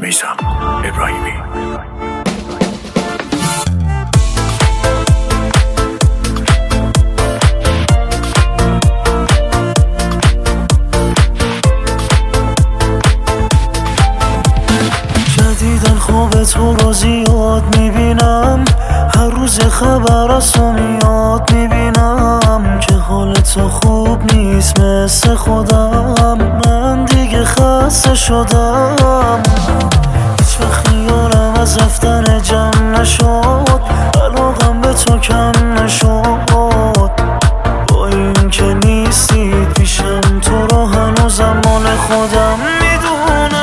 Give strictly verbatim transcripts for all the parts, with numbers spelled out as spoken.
میثم ابراهیمی. جدیدن خواب تو رو زیاد میبینم، هر روز خبر از تو میاد میبینم که حال تو خوب نیست مثل خودم. من دیگه خسته شدم، هیچ وقت خیالم از رفتن جمع نشد، علاقم به تو کم نشد. با این که نیستی پیشم تو رو هنوزم مال خودم میدونم.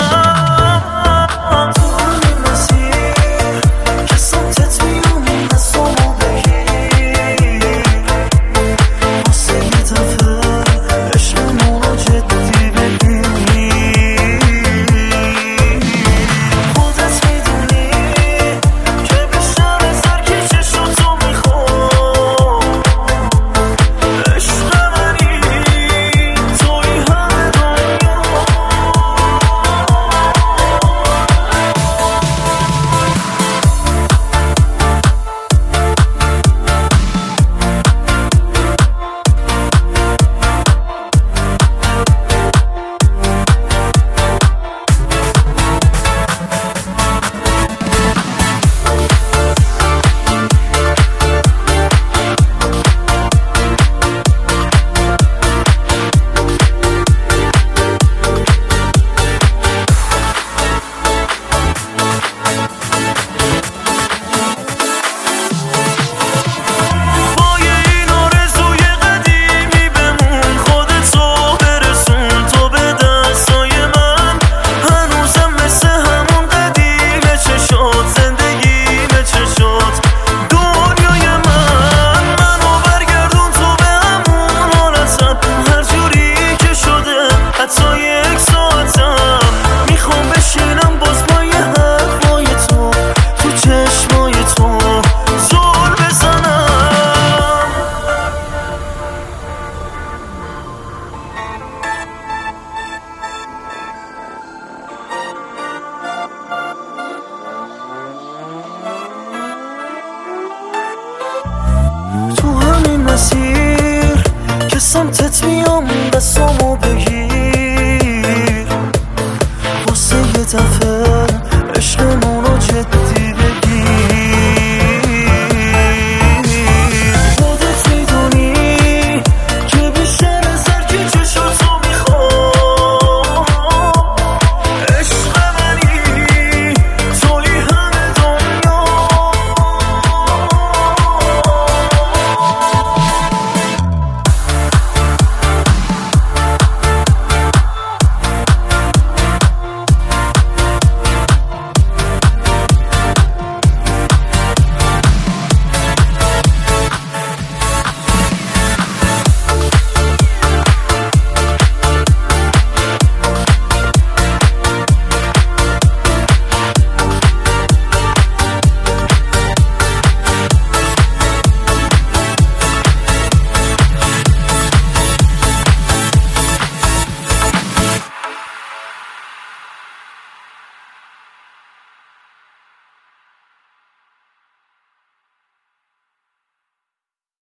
تو همین مسیر که سمتت میام دستامو بگیر، واسه یه دفعه عشقمون